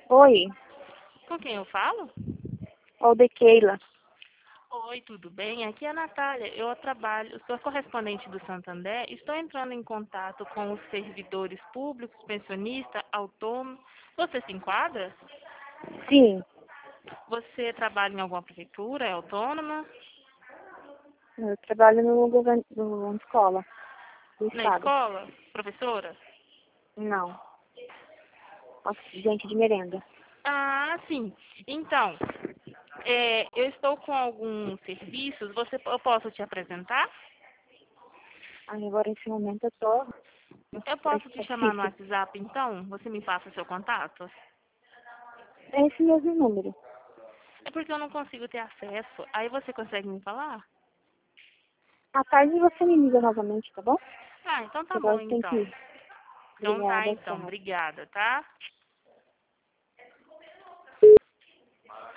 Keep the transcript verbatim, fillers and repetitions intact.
Oi, Com quem eu falo? o de Keila. Oi, tudo bem? Aqui é a Natália. Eu trabalho, sou correspondente do Santander. Estou entrando em contato com os servidores públicos, pensionista, autônomo. Você se enquadra? Sim, Você trabalha em alguma prefeitura? É autônoma? eu trabalho no governo, no, na escola do Na estado. escola? Professora? Não, gente de merenda. Ah, sim. Então, é, eu estou com alguns serviços. Você, eu posso te apresentar? Aí agora, nesse momento, eu tô... Eu É, posso te é chamar no difícil. WhatsApp, então? Você me passa seu contato? É esse mesmo número. É porque eu não consigo ter acesso. Aí você consegue me falar? À tarde você me liga novamente, tá bom? Ah, então Que tá agora bom, eu tenho que então. ir. Então tá, Obrigada, então. tchau. Obrigada, tá?